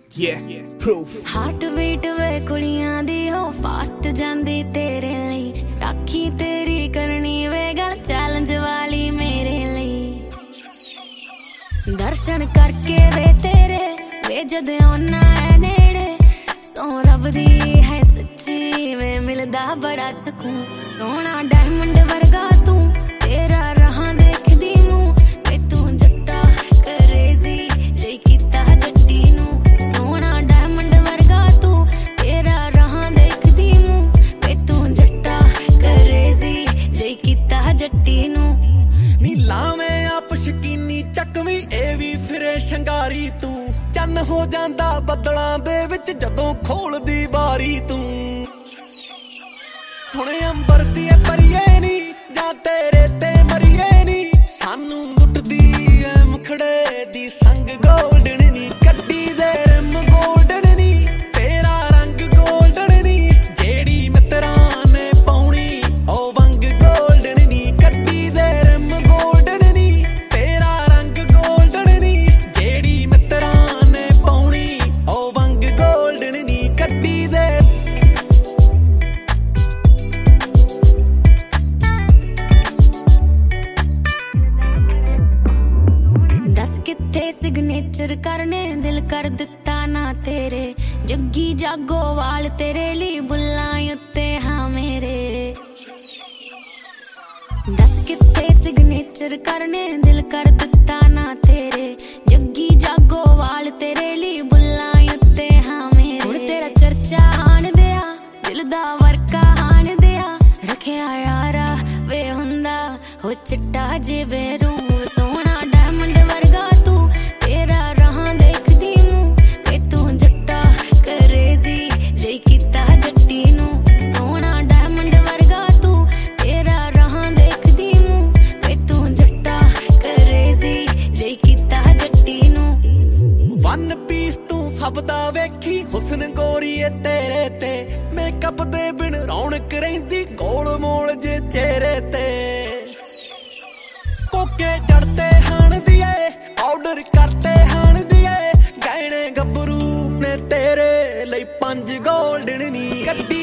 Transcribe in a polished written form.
heart beat ਵੇ ਕੁੜੀਆਂ ਦੀ ਹੋ fast ਜਾਂਦੀ ਤੇਰੇ ਲਈ ਰਾਖੀ ਤੇਰੀ ਕਰਨੀ ਵੇ ਗੱਲ ਚੈਲੰਜ ਵਾਲੀ ਮੇਰੇ ਲਈ ਦਰਸ਼ਨ ਕਰਕੇ ਵੇ ਤੇਰੇ ਵੇ ਜਦ ਆਉਣਾ ਹੈ ਨੇੜੇ ਸੋ ਰੱਬ ਦੀ ਹੈ ਸੱਚੀ ਵੇ ਮਿਲਦਾ ਬੜਾ ਸਕੂਨ ਸੋਹਣਾ ਡਾਇਮੰਡ ਵਰਗਾ ਤੂੰ ਤੇਰਾ ਰਹਾਂ ਦੇਖਦੀ ਮੂੰ ਵੇ ਤੂੰ ਜੱਟਾ ਕਰੇਜ਼ੀ ਜੇ ਕੀਤਾ ਜੱਟੀ ਨੂੰ ਸੋਹਣਾ ਡਾਇਮੰਡ ਵਰਗਾ ਤੂੰ ਤੇਰਾ ਰਹਾਂ ਦੇਖਦੀ ਮੂੰ ਵੇ ਤੂੰ ਜੱਟਾ ਕਰੇਜ਼ੀ ਜੇ ਕੀਤਾ ਜੱਟੀ ਨੂੰ ਨੀ ਲਾਵੇਂ ਆਪ ਸ਼ਕੀਨੀ ਚੱਕਵੀਂ ਇਹ ਵੀ ਫਿਰੇ ਸ਼ਿੰਗਾਰੀ ਤੂੰ ਚੰਨ ਹੋ ਜਾਂਦਾ ਬੱਦਲਾਂ ਦੇ ਵਿੱਚ ਜਦੋਂ ਖੋਲਦੀ ਬਾਰੀ ਤੂੰ ਸੁਣੇ ਅੰਬਰ ਦੀ ਪਰੀਏ ਨੀ ਜਾਂ ਤੇਰੇ ਤੇ ਮਰੀਏ ਨੀ ਸਾਨੂੰ ਲੁੱਟਦੀ ਐ ਮੁਖੜੇ ਦੀ ਸੰਗ ਗੋਲਡਨ ਨੀ ਕੱਟੀ ਦੇ ਰਿਮ ਗੋਲਡਨ ਨੀ ਤੇਰਾ ਰੰਗ ਗੋਲਡਨ ਨੀ ਜਿਹੜੀ ਮਿੱਤਰਾਂ ਨੇ ਪਾਉਣੀ ਉਹ ਵੰਗ ਗੋਲਡਨ ਨੀ ਕੱਟੀ ਦੇ ਰਿਮ ਗੋਲਡਨ ਨੀ ਤੇਰਾ ਰੰਗ ਗੋਲਡਨ ਨੀ ਜਿਹੜੀ ਮਿੱਤਰਾਂ ਨੇ ਪਾਉਣੀ ਉਹ ਵੰਗ ਗੋਲਡਨ ਨੀ ਕੱਟੀ ਦੇ ਕਿੱਥੇ ਸਿਗਨੇਚਰ ਕਰਨੇ ਦਿਲ ਕਰ ਦਿੱਤਾ ਨਾ ਤੇਰੇ ਜੱਗੀ ਜਾਗੋ ਵਾਲ ਤੇਰੇ ਲਈ ਬੁੱਲਾਂ ਉੱਤੇ ਹਾਂ ਮੇਰੇ ਦੱਸ ਕਿੱਥੇ ਸਿਗਨੇਚਰ ਕਰਨੇ ਦਿਲ ਕਰ ਦਿੱਤਾ ਨਾ ਤੇਰੇ ਜੱਗੀ ਜਾਗੋ ਵਾਲ ਤੇਰੇ ਲਈ ਬੁੱਲਾਂ ਉੱਤੇ ਹਾਂ ਮੇਰੇ ਹੁਣ ਤੇਰਾ ਚਰਚਾ ਆਣ ਦਿਆ ਦਿਲ ਦਾ ਵਰਕਾ ਆਣ ਦਿਆ ਰੱਖਿਆ ਯਾਰਾ ਵੇ ਹੁੰਦਾ ਹੋ ਚਿੱਟਾ ਜਿਵੇਂ ਰੂ ਸੋਹਣਾ ਡਾਇਮੰਡ ਵਰਗਾ ਤੂੰ ਤੇਰਾ ਰਹਾਂ ਦੇਖਦੀ ਮੂੰ ਵੇ ਤੂੰ ਜੱਟਾ ਕਰੇਜ਼ੀ ਜੇ ਕੀਤਾ ਜੱਟੀ ਨੂੰ ਸੋਹਣਾ ਡਾਇਮੰਡ ਵਰਗਾ ਤੂੰ ਤੇਰਾ ਰਹਾਂ ਦੇਖਦੀ ਮੂੰ ਵੇ ਤੂੰ ਜੱਟਾ ਕਰੇਜ਼ੀ ਜੇ ਕੀਤਾ ਜੱਟੀ ਨੂੰ ਵਨ ਪੀਸ ਤੂੰ ਸਭ ਦਾ ਵੇਖੀ ਹੁਸਨ ਗੋਰੀਏ ਤੇਰੇ ਤੇ ਮੇਕਅਪ ਦੇ ਬਿਨ ਰੌਣਕ ਰਹਿੰਦੀ ਗੋਲ ਮੋਲ ਜੇ ਚਿਹਰੇ ਤੇ ਕੋਕੇ ਜੜਤੇ ਹਣ ਦੀਏ ਆਰਡਰ ਕਰਤੇ ਹਣ ਦੀਏ ਗਹਿਣੇ ਗੱਭਰੂ ਨੇ ਤੇਰੇ ਲਈ 5 ਗੋਲਡਨ ਨੀ ਕੱਢੀ